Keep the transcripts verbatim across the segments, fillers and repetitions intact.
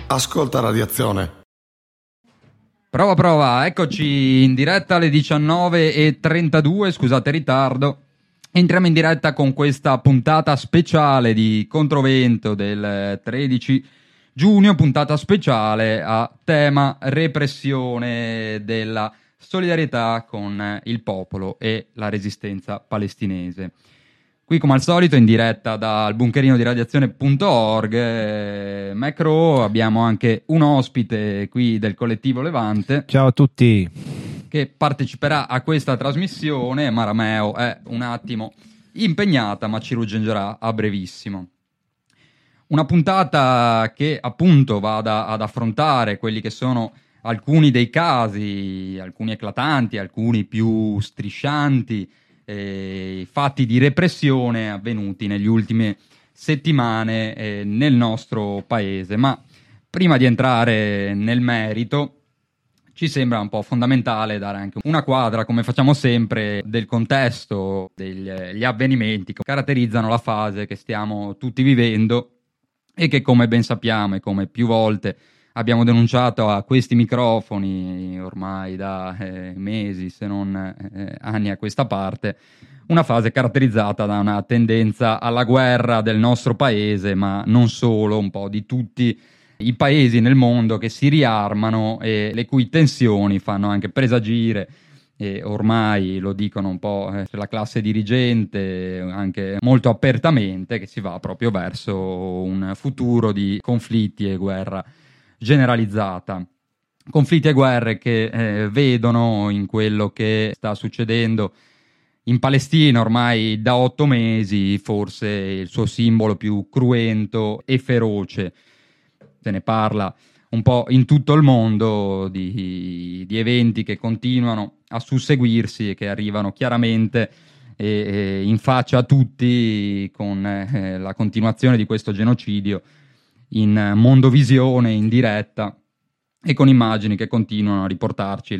Ascolta Radiazione. Prova prova, eccoci in diretta alle diciannove e trentadue, scusate il ritardo. Entriamo in diretta con questa puntata speciale di Controvento del tredici giugno, puntata speciale a tema repressione della solidarietà con il popolo e la resistenza palestinese. Qui come al solito in diretta dal bunkerino di radiazione punto org, eh, Macro, abbiamo anche un ospite qui del collettivo Levante. Ciao a tutti. Che parteciperà a questa trasmissione. Marameo è un attimo impegnata ma ci raggiungerà a brevissimo. Una puntata che appunto vada ad affrontare quelli che sono alcuni dei casi, alcuni eclatanti, alcuni più striscianti, eh, fatti di repressione avvenuti negli ultime settimane eh, nel nostro paese. Ma prima di entrare nel merito ci sembra un po' fondamentale dare anche una quadra, come facciamo sempre, del contesto, degli avvenimenti che caratterizzano la fase che stiamo tutti vivendo e che, come ben sappiamo e come più volte abbiamo denunciato a questi microfoni ormai da eh, mesi, se non eh, anni a questa parte, una fase caratterizzata da una tendenza alla guerra del nostro paese, ma non solo, un po' di tutti i paesi nel mondo che si riarmano e le cui tensioni fanno anche presagire, e ormai lo dicono un po' eh, la classe dirigente anche molto apertamente, che si va proprio verso un futuro di conflitti e guerra generalizzata. Conflitti e guerre che eh, vedono in quello che sta succedendo in Palestina ormai da otto mesi forse il suo simbolo più cruento e feroce. Se ne parla un po' in tutto il mondo di, di eventi che continuano a susseguirsi e che arrivano chiaramente e, e in faccia a tutti con eh, la continuazione di questo genocidio in mondovisione, in diretta e con immagini che continuano a riportarci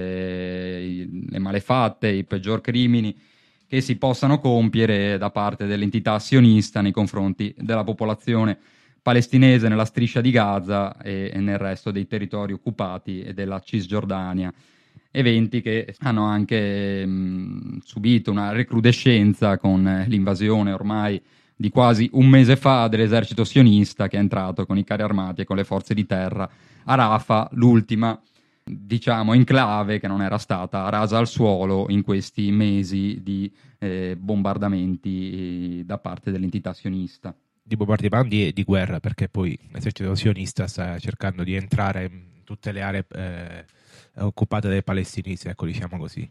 le, le malefatte, i peggior crimini che si possano compiere da parte dell'entità sionista nei confronti della popolazione palestinese nella striscia di Gaza e, e nel resto dei territori occupati e della Cisgiordania. Eventi che hanno anche mh, subito una recrudescenza con eh, l'invasione ormai di quasi un mese fa dell'esercito sionista, che è entrato con i carri armati e con le forze di terra a Rafah, l'ultima, diciamo, enclave che non era stata rasa al suolo in questi mesi di eh, bombardamenti da parte dell'entità sionista. Di bombardamenti e di guerra, perché poi l'esercito sionista sta cercando di entrare in tutte le aree eh, occupate dai palestinesi, ecco, diciamo così.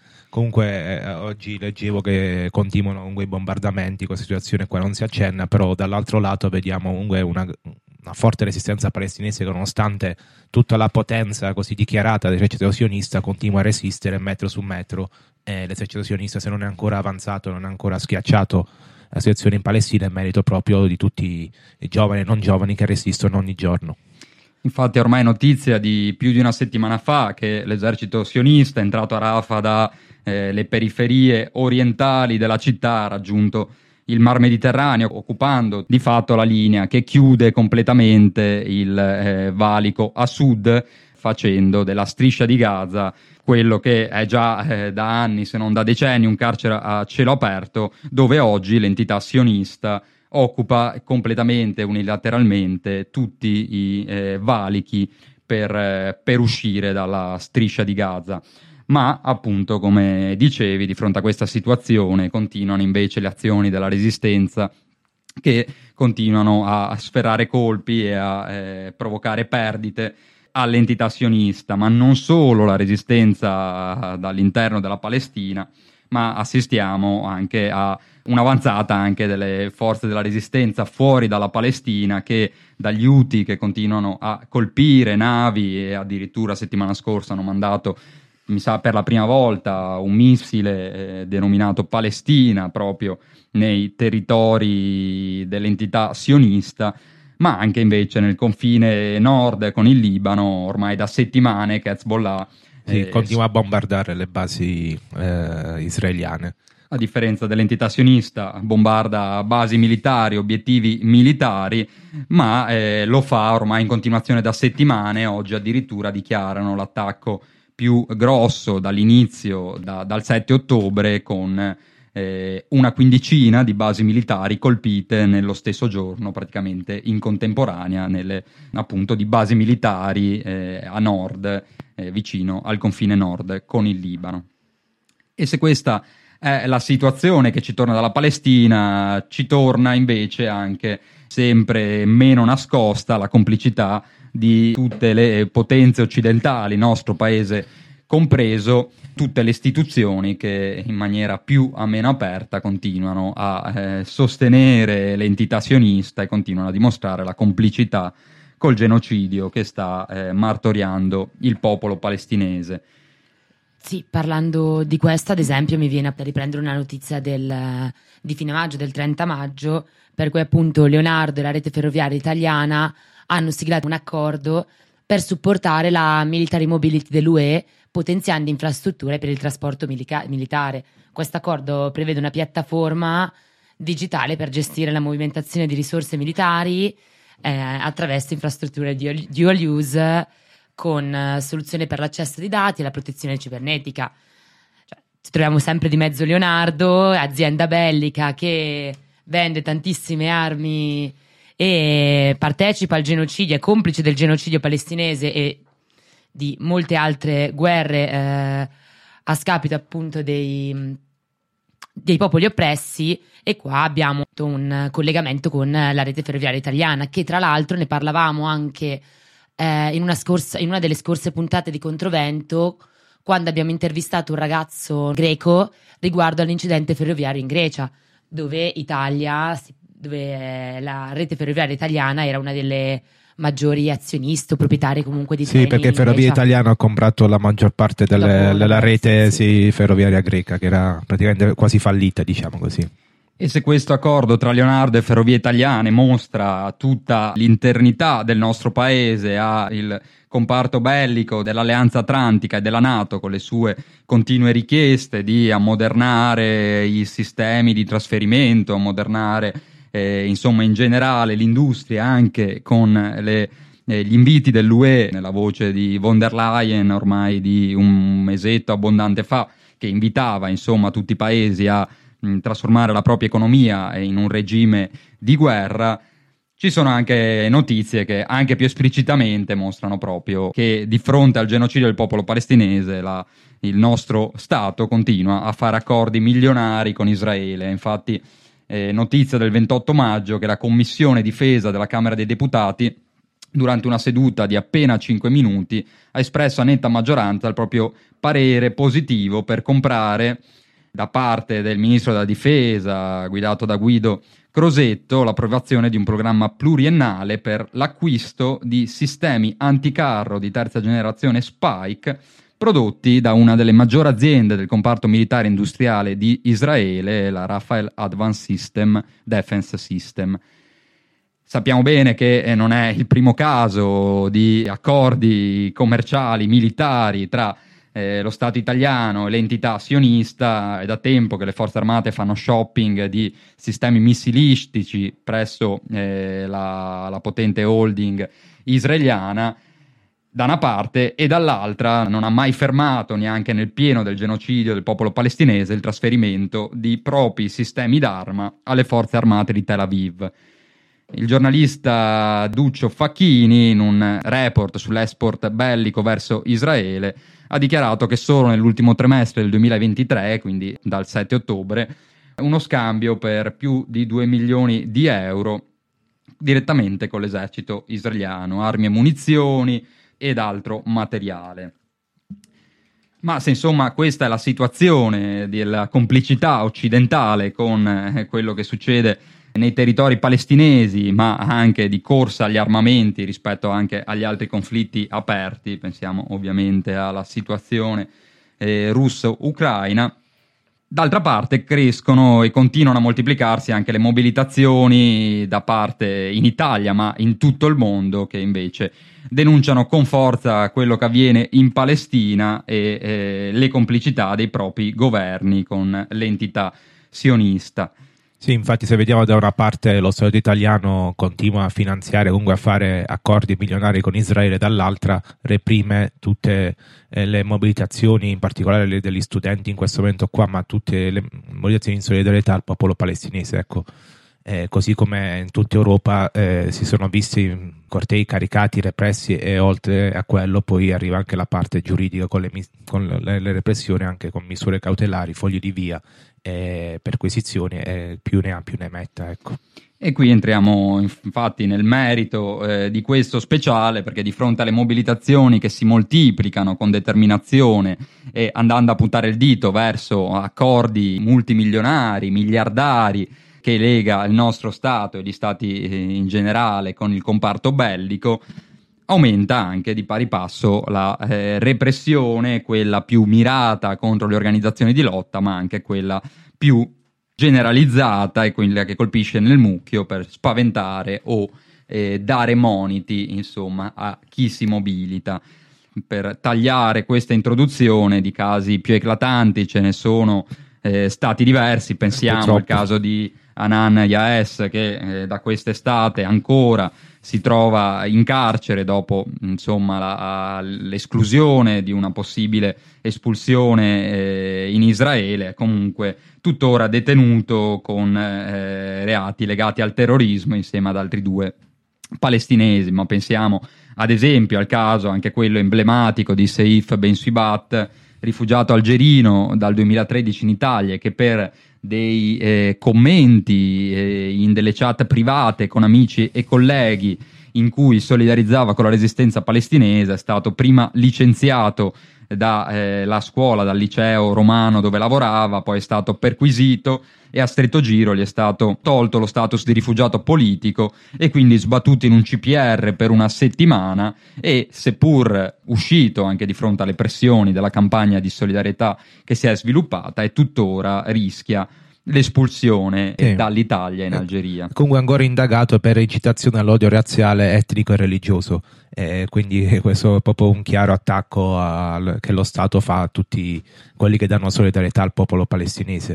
Comunque eh, oggi leggevo che continuano comunque i bombardamenti, questa situazione qua non si accenna, però dall'altro lato vediamo comunque una, una forte resistenza palestinese che, nonostante tutta la potenza così dichiarata dell'esercito sionista, continua a resistere metro su metro, e l'esercito sionista, se non è ancora avanzato, non è ancora schiacciato la situazione in Palestina, è merito proprio di tutti i giovani e non giovani che resistono ogni giorno. Infatti ormai è notizia di più di una settimana fa che l'esercito sionista è entrato a Rafah da eh, le periferie orientali della città, ha raggiunto il Mar Mediterraneo, occupando di fatto la linea che chiude completamente il eh, valico a sud, facendo della striscia di Gaza quello che è già eh, da anni, se non da decenni, un carcere a cielo aperto, dove oggi l'entità sionista occupa completamente, unilateralmente, tutti i eh, valichi per, eh, per uscire dalla striscia di Gaza. Ma appunto, come dicevi, di fronte a questa situazione continuano invece le azioni della resistenza, che continuano a sferrare colpi e a eh, provocare perdite all'entità sionista, ma non solo la resistenza dall'interno della Palestina, ma assistiamo anche a un'avanzata anche delle forze della resistenza fuori dalla Palestina, che dagli Houthi, che continuano a colpire navi e addirittura settimana scorsa hanno mandato, mi sa per la prima volta, un missile eh, denominato Palestina proprio nei territori dell'entità sionista, ma anche invece nel confine nord con il Libano ormai da settimane che Hezbollah sì, eh, continua a bombardare le basi eh, israeliane. a differenza dell'entità sionista, bombarda basi militari, obiettivi militari, ma eh, lo fa ormai in continuazione da settimane. Oggi addirittura dichiarano l'attacco più grosso dall'inizio, da, dal sette ottobre, con eh, una quindicina di basi militari colpite nello stesso giorno, praticamente in contemporanea, nelle, appunto, di basi militari eh, a nord, eh, vicino al confine nord con il Libano. E se questa è la situazione che ci torna dalla Palestina, ci torna invece anche sempre meno nascosta la complicità di tutte le potenze occidentali, nostro paese compreso, tutte le istituzioni che in maniera più o meno aperta continuano a eh, sostenere l'entità sionista e continuano a dimostrare la complicità col genocidio che sta eh, martoriando il popolo palestinese. Sì, parlando di questo, ad esempio, mi viene da riprendere una notizia del, di fine maggio, del trenta maggio, per cui appunto Leonardo e la rete ferroviaria italiana hanno siglato un accordo per supportare la military mobility dell'U E, potenziando infrastrutture per il trasporto milica- militare. Questo accordo prevede una piattaforma digitale per gestire la movimentazione di risorse militari eh, attraverso infrastrutture dual, dual use, con uh, soluzioni per l'accesso di dati e la protezione cibernetica. Cioè, ci troviamo sempre di mezzo Leonardo, azienda bellica che vende tantissime armi e partecipa al genocidio, è complice del genocidio palestinese e di molte altre guerre eh, a scapito appunto dei, dei popoli oppressi. E qua abbiamo un collegamento con la rete ferroviaria italiana, che tra l'altro ne parlavamo anche Eh, in, una scorsa, in una delle scorse puntate di Controvento, quando abbiamo intervistato un ragazzo greco riguardo all'incidente ferroviario in Grecia, dove Italia, dove la rete ferroviaria italiana era una delle maggiori azioniste o proprietarie comunque di treni. Sì, perché Ferrovie Italiane ha comprato la maggior parte delle, Dopo, della rete sì. sì, ferroviaria greca, che era praticamente quasi fallita, diciamo così. E se questo accordo tra Leonardo e Ferrovie Italiane mostra tutta l'internità del nostro paese al comparto bellico dell'Alleanza Atlantica e della NATO, con le sue continue richieste di ammodernare i sistemi di trasferimento, ammodernare eh, insomma in generale l'industria, anche con le, eh, gli inviti dell'U E, nella voce di von der Leyen ormai di un mesetto abbondante fa, che invitava insomma tutti i paesi a trasformare la propria economia in un regime di guerra. Ci sono anche notizie che anche più esplicitamente mostrano proprio che di fronte al genocidio del popolo palestinese la, il nostro Stato continua a fare accordi milionari con Israele. Infatti eh, notizia del ventotto maggio che la Commissione Difesa della Camera dei Deputati, durante una seduta di appena cinque minuti, ha espresso a netta maggioranza il proprio parere positivo per comprare da parte del ministro della difesa guidato da Guido Crosetto l'approvazione di un programma pluriennale per l'acquisto di sistemi anticarro di terza generazione Spike prodotti da una delle maggiori aziende del comparto militare industriale di Israele, la Rafael Advanced System Defense System. Sappiamo bene che non è il primo caso di accordi commerciali militari tra Eh, lo Stato italiano e l'entità sionista. È da tempo che le forze armate fanno shopping di sistemi missilistici presso eh, la, la potente holding israeliana da una parte, e dall'altra non ha mai fermato, neanche nel pieno del genocidio del popolo palestinese, il trasferimento di propri sistemi d'arma alle forze armate di Tel Aviv. Il giornalista Duccio Facchini, in un report sull'export bellico verso Israele, ha dichiarato che solo nell'ultimo trimestre del duemilaventitré, quindi dal sette ottobre, uno scambio per più di due milioni di euro direttamente con l'esercito israeliano, armi e munizioni ed altro materiale. Ma se insomma questa è la situazione della complicità occidentale con eh, quello che succede nei territori palestinesi, ma anche di corsa agli armamenti rispetto anche agli altri conflitti aperti, pensiamo ovviamente alla situazione eh, russo-ucraina, D'altra parte crescono e continuano a moltiplicarsi anche le mobilitazioni da parte in Italia, ma in tutto il mondo, che invece denunciano con forza quello che avviene in Palestina e eh, le complicità dei propri governi con l'entità sionista. Sì, infatti se vediamo da una parte lo Stato italiano continua a finanziare, comunque a fare accordi milionari con Israele, dall'altra reprime tutte eh, le mobilitazioni, in particolare le degli studenti in questo momento qua, ma tutte le mobilitazioni in solidarietà al popolo palestinese, ecco. Eh, così come in tutta Europa eh, si sono visti cortei caricati, repressi, e oltre a quello poi arriva anche la parte giuridica con le, con le, le repressioni, anche con misure cautelari, fogli di via, eh, perquisizioni, e più ne ha più ne metta, ecco. E qui entriamo infatti nel merito eh, di questo speciale, perché di fronte alle mobilitazioni che si moltiplicano con determinazione e andando a puntare il dito verso accordi multimilionari, miliardari, che lega il nostro Stato e gli Stati in generale con il comparto bellico, aumenta anche di pari passo la eh, repressione, quella più mirata contro le organizzazioni di lotta, ma anche quella più generalizzata e quella che colpisce nel mucchio per spaventare o eh, dare moniti, insomma, a chi si mobilita. Per tagliare questa introduzione di casi più eclatanti ce ne sono eh, stati diversi, pensiamo Purtroppo. al caso di Hanan Yaes, che eh, da quest'estate ancora si trova in carcere dopo, insomma, la, l'esclusione di una possibile espulsione eh, in Israele, comunque tuttora detenuto con eh, reati legati al terrorismo insieme ad altri due palestinesi. Ma pensiamo ad esempio al caso, anche quello emblematico, di Seif Ben Swibat, rifugiato algerino dal duemilatredici in Italia, che per dei eh, commenti eh, in delle chat private con amici e colleghi in cui solidarizzava con la resistenza palestinese è stato prima licenziato dalla eh, scuola, dal liceo romano dove lavorava, poi è stato perquisito e a stretto giro gli è stato tolto lo status di rifugiato politico e quindi sbattuto in un C P R per una settimana, e seppur uscito anche di fronte alle pressioni della campagna di solidarietà che si è sviluppata, e tuttora rischia l'espulsione sì. dall'Italia in Algeria. Comunque ancora indagato per incitazione all'odio razziale, etnico e religioso, eh, quindi questo è proprio un chiaro attacco al, che lo Stato fa a tutti quelli che danno solidarietà al popolo palestinese.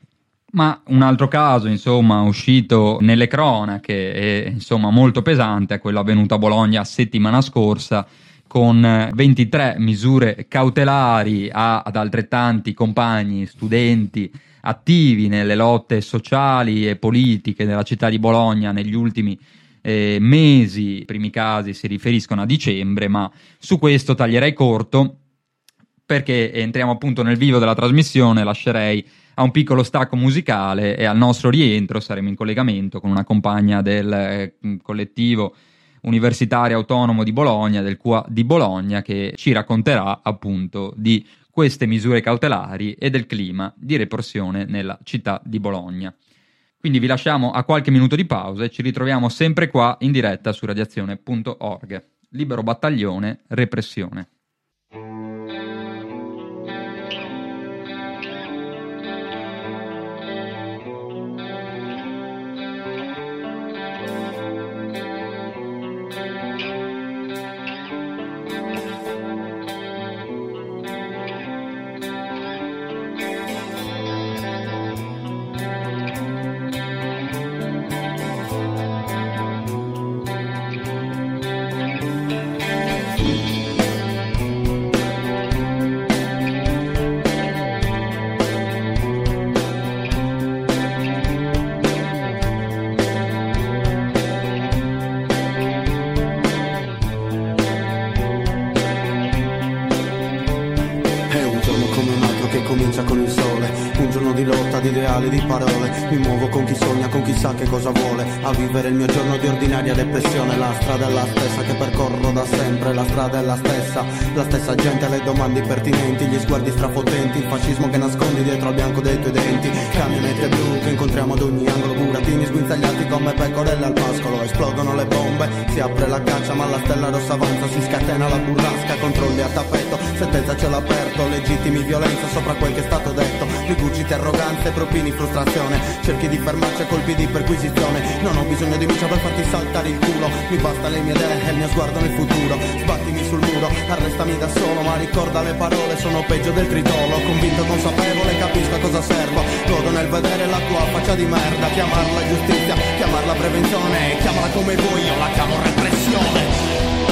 Ma un altro caso, insomma, uscito nelle cronache e insomma molto pesante è quello avvenuto a Bologna settimana scorsa, con ventitré misure cautelari a, ad altrettanti compagni, studenti attivi nelle lotte sociali e politiche della città di Bologna negli ultimi eh, mesi. I primi casi si riferiscono a dicembre, ma su questo taglierei corto perché entriamo appunto nel vivo della trasmissione. Lascerei a un piccolo stacco musicale e al nostro rientro saremo in collegamento con una compagna del eh, collettivo universitario autonomo di Bologna, del Q A di Bologna, che ci racconterà appunto di queste misure cautelari e del clima di repressione nella città di Bologna. Quindi vi lasciamo a qualche minuto di pausa e ci ritroviamo sempre qua in diretta su radiazione punto org. Libero battaglione, repressione. sogna con chissà che cosa vuole, a vivere il mio giorno di ordinaria depressione. La strada è la stessa che percorro da sempre, la strada è la stessa, la stessa gente, le domande impertinenti, gli sguardi strafotenti, il fascismo che nascondi dietro al bianco dei tuoi denti, camionette blu che incontriamo ad ogni angolo, buratini sguinzagliati come pecorelle al pascolo, esplodono le bombe, si apre la caccia ma la stella rossa avanza, si scatena la burrasca, controlli a tappeto, sentenza a cielo aperto, legittimi violenza sopra quel che è stato detto, rigurgiti arroganze, propini frustrazione, cerchi di fermarci a colpi di perquisizione, non ho bisogno di micia per farti saltare il culo, mi basta le mie idee e il mio sguardo nel futuro, sbattimi sul muro, arrestami da solo, ma ricorda le parole, sono peggio del tritolo, convinto, consapevole, capisco a cosa servo, godo nel vedere la tua faccia di merda, chiamarla giustizia, chiamarla prevenzione, chiamala come vuoi, io la chiamo repressione.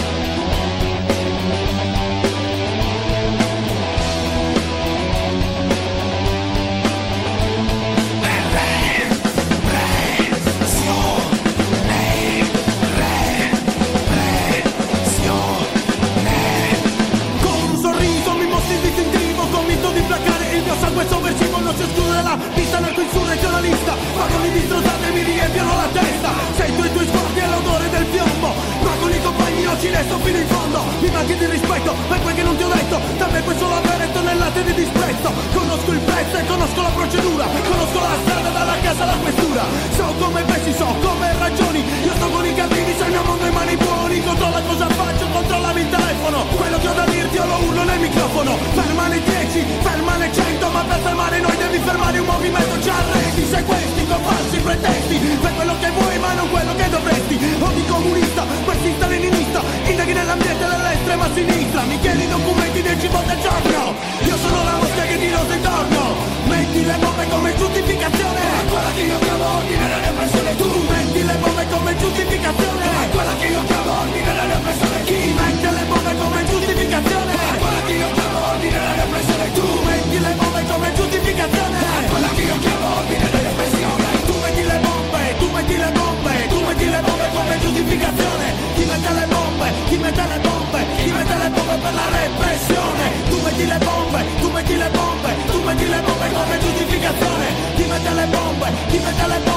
Sangue sovversivo non si esclude la pista nel tuo insurrezionalista, ma con i distrosati mi riempiono la testa, sento i tuoi sguardi e l'odore del piombo, ma con i compagni non ci resto fino in fondo, mi manchi di rispetto per quel che non ti ho detto, da me puoi solo avere tonnellate di disprezzo, conosco il pezzo e conosco la procedura, conosco la strada dalla casa alla questura, so come pensi, so come ragioni, io sto con i cattivi, sei il mio mondo in mani buoni, controlla cosa faccio, controllami il telefono, quello che ho da dirti io lo urlo nel microfono, fermane dieci, fermane cento, ma per fermare noi devi fermare un movimento, ci arresti, sei questi con falsi pretesti, fai quello che vuoi ma non quello che dovresti, odi comunista, marxista, leninista, indaghi nell'ambiente dell'estrema sinistra, mi chiedi documenti dieci volte al giorno, io sono la mosca che ti rosa intorno, metti le bombe come giustificazione, è quella che io chiamo ordine la repressione, tu metti le bombe come giustificazione, è quella che io chiamo ordine la repressione, chi mette le bombe come giustificazione, è quella che io chiamo ordine la repressione, tu metti le bombe come giustificazione, è quella che io chiamo ordine la repressione, tu metti le bombe, tu metti le bombe, tu metti le bombe come giustificazione, chi mette le bombe, chi mette le bombe, chi mette le bombe per la repressione, tu metti le bombe, tu metti le bombe, tu metti le bombe come giustificazione, chi mette le bombe, chi mette le bombe